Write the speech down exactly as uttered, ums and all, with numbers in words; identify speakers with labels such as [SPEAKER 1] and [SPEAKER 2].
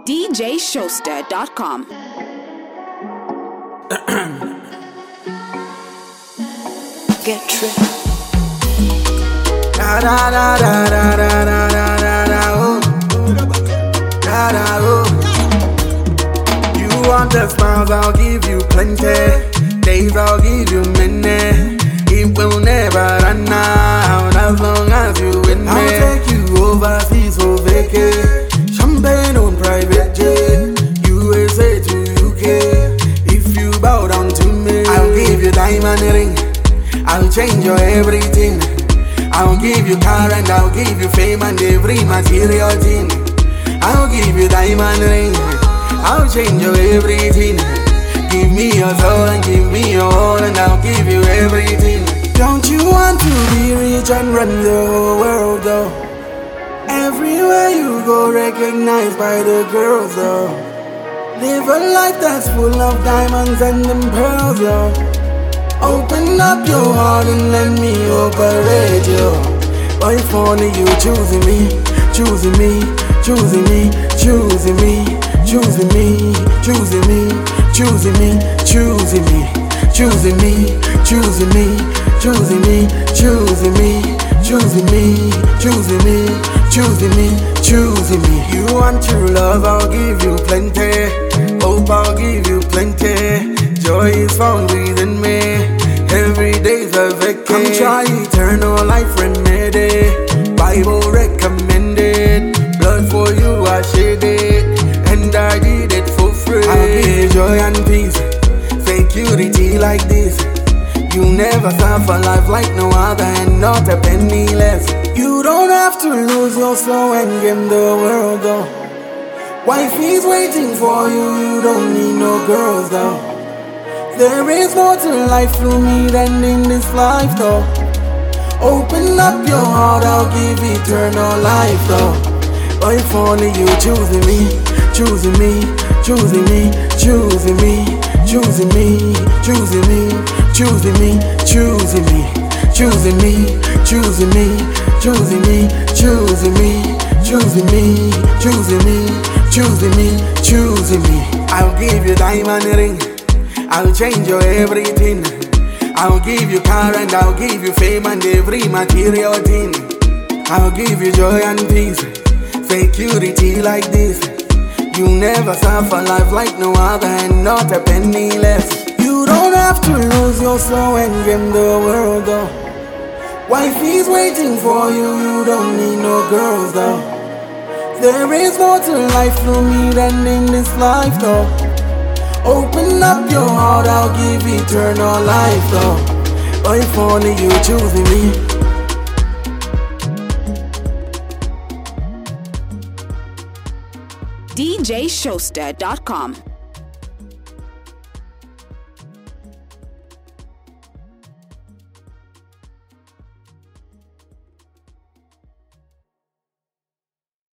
[SPEAKER 1] D J Showster dot com.
[SPEAKER 2] Get tripped.
[SPEAKER 3] Da da da da da da da da da da oh. Da da oh. You want the smiles, I'll give you plenty. Days, I'll give you many. It will never run out as long as you with me. I'll take you overseas for vacay. Champagne on private jet. U S A to U K. If you bow down to me, I'll give you diamond ring. I'll change your everything. I'll give you car and I'll give you fame and every material thing. I'll give you diamond ring. I'll change your everything. Give me your soul and give me your all and I'll give you everything. Don't you want to be rich and run the whole world though? Everywhere you go recognized by the girls though. Live a life that's full of diamonds and them pearls though. Open up your heart and let me operate you. Boy, if only you choosing me, choosing me, choosing me, choosing me, choosing me, choosing me, choosing me, choosing me, choosing me, choosing me, choosing me, choosing me, choosing me, choosing me, choosing me, choosing me. You want true love, I'll give you plenty. Hope, I'll give you plenty. Joy is found within me. Every day's a vacay. Come try eternal life remedy. Bible recommended. Blood for you I shed it, and I did it for free. I'll give you joy and peace, security like this. You never suffer life like no other, and not a penny less. You don't have to lose your soul and game the world though. Wifey's waiting for you, you don't need no girls though. There is more to life through me than in this life though. Open up your heart, I'll give eternal life though. But if only you choosing me, choosing me, choosing me, choosing me, choosing me, choosing me, choosing me, choosing me, choosing me, choosing me, choosing me, choosing me, choosing me, choosing me, choosing me, choosing me. I'll give you diamond ring. I'll change your everything. I'll give you car and I'll give you fame and every material thing. I'll give you joy and peace, security like this. You never suffer life like no other, and not a penny less. You don't have to lose your soul and game the world though. Wifey's waiting for you, you don't need no girls though. There is more to life through me than in this life though. Open up your heart, I'll give eternal life though. But if only you choosing me.
[SPEAKER 1] D J Showster dot com.